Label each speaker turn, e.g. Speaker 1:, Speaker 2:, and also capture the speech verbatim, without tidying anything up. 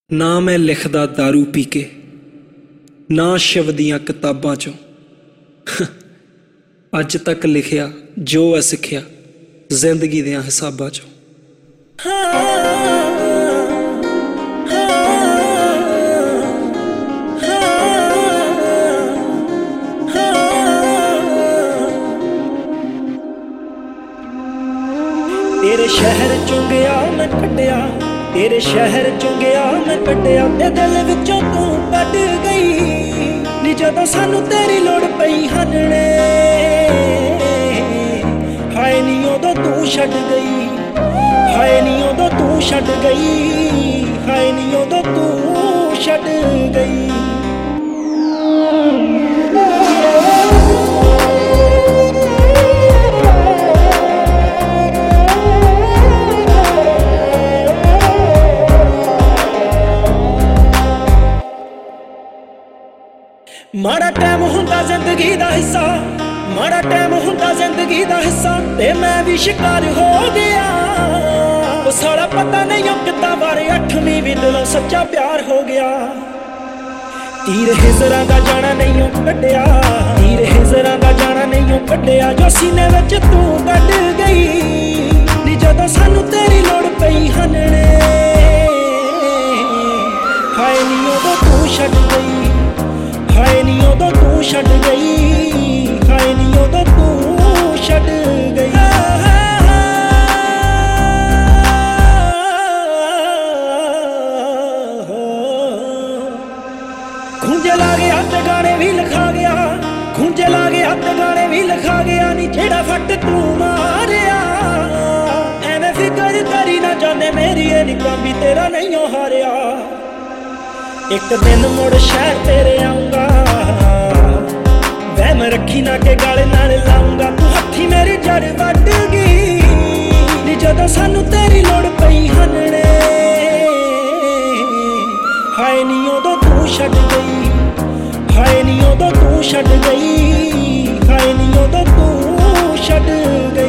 Speaker 1: ना मैं लिखदा दारू पी के, ना शिव दियां किताबां चों अज तक लिखिया जो है सिखिया जिंदगी दियां हिसाबां चों।
Speaker 2: तेरे शहर चों गया मैं कटिया, तेरे शहर चों गया मैं कटिया, ते दिल विचों तू कट गई नी जदों सानू तेरी लोड़ पई हनने। हाय नी उदों तू छड्ड गई, हाय नी उदों तू छड्ड गई, हाय नी उदों तू छड्ड गई। माड़ा टाइम हुंदा जिंदगी दा हिस्सा, माड़ा टाइम हुंदा जिंदगी दा हिस्सा, ते मैं भी शिकार हो गया। ओ साला पता नहीं कितना बारे अठवीं भी दिलों सच्चा प्यार हो गया। तीर हिजरा दा जाना नहीं कड्डिया, तीर हिजरा दा जाना नहीं कड्डिया, जो सीने विच तू कट गई नी जदों सानू तेरी लोड़ पई हनने। हाय नी उदों तू छड्ड गई, हाय नी उदों तू छड्ड गई, हाय नी उदों तू छड्ड गई। खूंजे ला गया ते गाने भी लिखा गया, खूंजे ला गया ते गाने भी लिखा गया, नी जेड़ा फट तू मारिया। एवें फिकर करी ना जाने मेरी ये निगाह भी तेरा नहीं हो हारिया। एक दिन मुड़ शहर तेरे आऊंगा, वह मैं रखी ना के गाले नाल लाऊंगा। तू हथी मेरी जड़ वट गई नी जदों सानू तेरी लोड़ पई हनने। हाय नी उदों तू छड्ड गई, हाय नी उदों तू छड्ड गई, हाय नी उदों तू छड्ड गई।